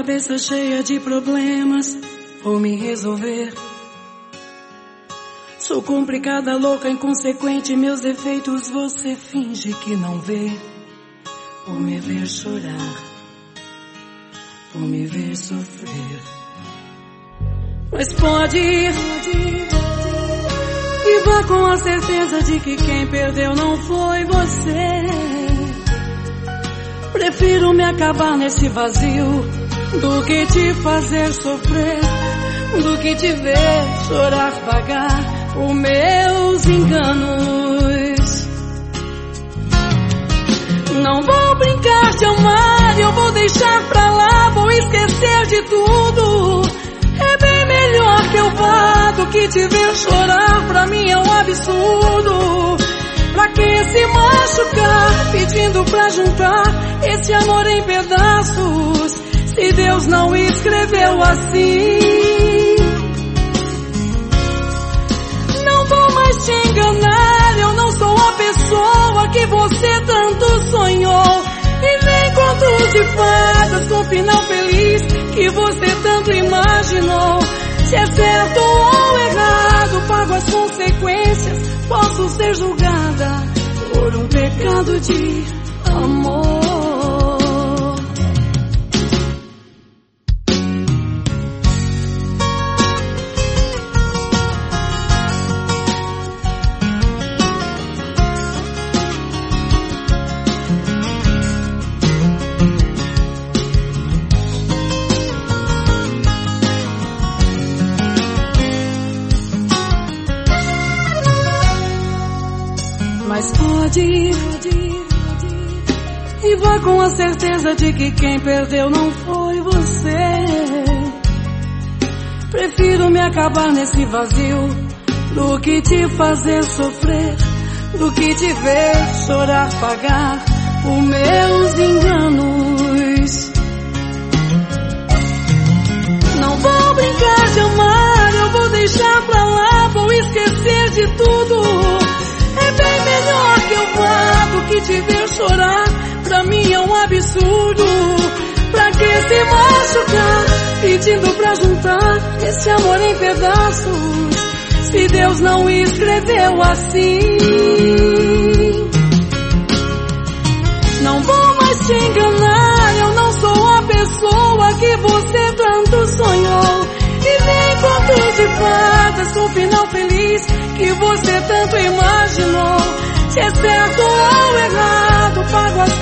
cabeça cheia de problemas, vou me resolver. Sou complicada, louca, inconsequente, meus defeitos você finge que não vê. Vou me ver chorar, vou me ver sofrer. Mas pode ir e vá com a certeza de que quem perdeu não foi você. Prefiro me acabar nesse vazio do que te fazer sofrer, do que te ver chorar, pagar os meus enganos. Não vou brincar de amar, eu vou deixar pra lá, vou esquecer de tudo. É bem melhor que eu vá do que te ver chorar, pra mim é um absurdo. Pra que se machucar, pedindo pra juntar esse amor em pedaços, se Deus não escreveu assim? Não vou mais te enganar, eu não sou a pessoa que você tanto sonhou, e nem contos de fadas com final feliz que você tanto imaginou. Se é certo ou errado, pago as consequências, posso ser julgada por um pecado de amor. Mas pode ir e vá com a certeza de que quem perdeu não foi você. Prefiro me acabar nesse vazio do que te fazer sofrer, do que te ver chorar, pagar os meus enganos. Não vou brincar de amar, eu vou deixar pra lá, vou esquecer de tudo. É bem melhor que eu vá do que te ver chorar, pra mim é um absurdo. Pra que se machucar, pedindo pra juntar esse amor em pedaços, se Deus não escreveu assim? Não vou mais te enganar, eu não sou a pessoa que você tanto sonhou, e nem contos de fadas com final feliz que você tanto imaginou. Se é certo ou errado, pago as